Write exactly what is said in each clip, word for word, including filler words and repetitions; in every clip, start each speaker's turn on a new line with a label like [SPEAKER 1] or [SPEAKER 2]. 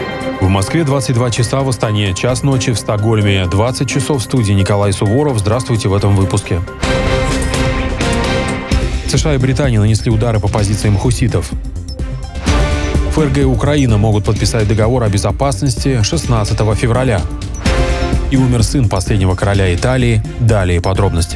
[SPEAKER 1] В Москве двадцать два часа, в Астане час ночи, в Стокгольме двадцать часов. В студии Николай Суворов. Здравствуйте в этом выпуске. США и Британия нанесли удары по позициям хуситов. ФРГ и Украина могут подписать договор о безопасности шестнадцатого февраля. И умер сын последнего короля Италии. Далее подробности.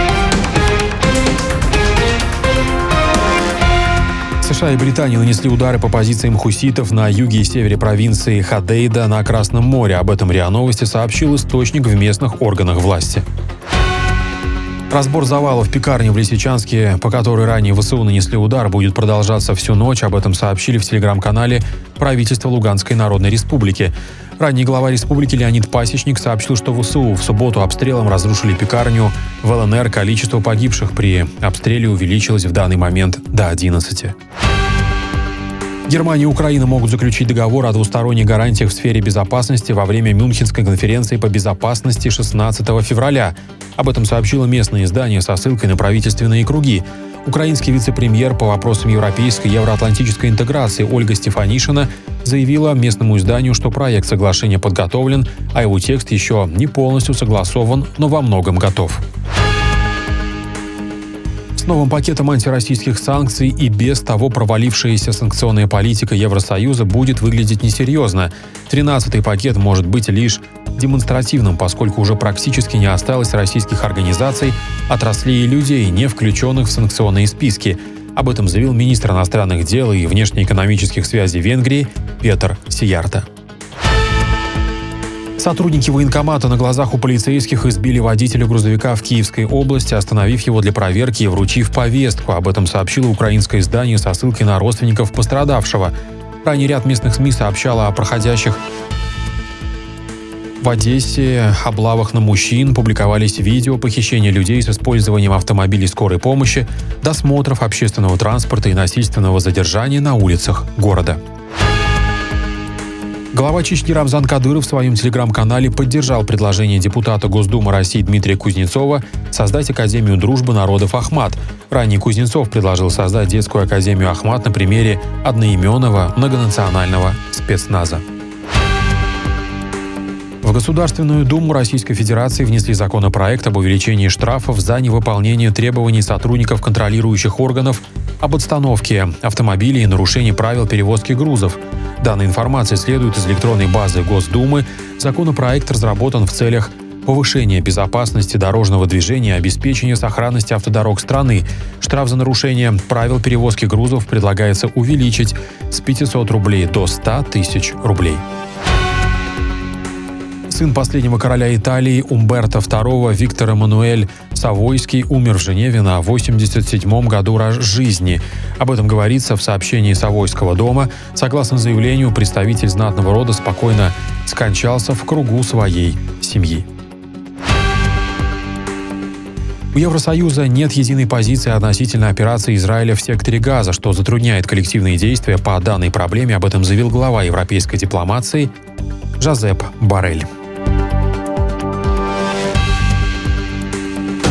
[SPEAKER 1] США и Британия нанесли удары по позициям хуситов на юге и севере провинции Ходейда на Красном море. Об этом РИА Новости сообщил источник в местных органах власти. Разбор завалов в пекарне в Лисичанске, по которой ранее ВСУ нанесли удар, будет продолжаться всю ночь. Об этом сообщили в телеграм-канале правительства Луганской Народной Республики. Ранний глава республики Леонид Пасечник сообщил, что ВСУ в субботу обстрелом разрушили пекарню в ЛНР. Количество погибших при обстреле увеличилось в данный момент до одиннадцати. Германия и Украина могут заключить договор о двусторонних гарантиях в сфере безопасности во время Мюнхенской конференции по безопасности шестнадцатого февраля. Об этом сообщило местное издание со ссылкой на правительственные круги. Украинский вице-премьер по вопросам европейской и евроатлантической интеграции Ольга Стефанишина заявила местному изданию, что проект соглашения подготовлен, а его текст еще не полностью согласован, но во многом готов. С новым пакетом антироссийских санкций и без того провалившаяся санкционная политика Евросоюза будет выглядеть несерьезно. Тринадцатый пакет может быть лишь демонстративным, поскольку уже практически не осталось российских организаций, отраслей и людей, не включенных в санкционные списки. Об этом заявил министр иностранных дел и внешнеэкономических связей Венгрии Петер Сиярто. Сотрудники военкомата на глазах у полицейских избили водителя грузовика в Киевской области, остановив его для проверки и вручив повестку. Об этом сообщило украинское издание со ссылкой на родственников пострадавшего. Ранее ряд местных СМИ сообщало о проходящих в Одессе облавах на мужчин, публиковались видео похищения людей с использованием автомобилей скорой помощи, досмотров общественного транспорта и насильственного задержания на улицах города. Глава Чечни Рамзан Кадыров в своем телеграм-канале поддержал предложение депутата Госдумы России Дмитрия Кузнецова создать Академию дружбы народов Ахмат. Ранее Кузнецов предложил создать детскую академию Ахмат на примере одноименного многонационального спецназа. В Государственную Думу Российской Федерации внесли законопроект об увеличении штрафов за невыполнение требований сотрудников контролирующих органов об отстановке автомобилей и нарушении правил перевозки грузов. Данная информация следует из электронной базы Госдумы. Законопроект разработан в целях повышения безопасности дорожного движения и обеспечения сохранности автодорог страны. Штраф за нарушение правил перевозки грузов предлагается увеличить с пятисот рублей до ста тысяч рублей. Сын последнего короля Италии Умберто второго Виктор Эммануэль Савойский умер в Женеве на восемьдесят седьмом году жизни. Об этом говорится в сообщении Савойского дома. Согласно заявлению, представитель знатного рода спокойно скончался в кругу своей семьи. У Евросоюза нет единой позиции относительно операции Израиля в секторе Газа, что затрудняет коллективные действия по данной проблеме. Об этом заявил глава европейской дипломации Жозеп Боррель.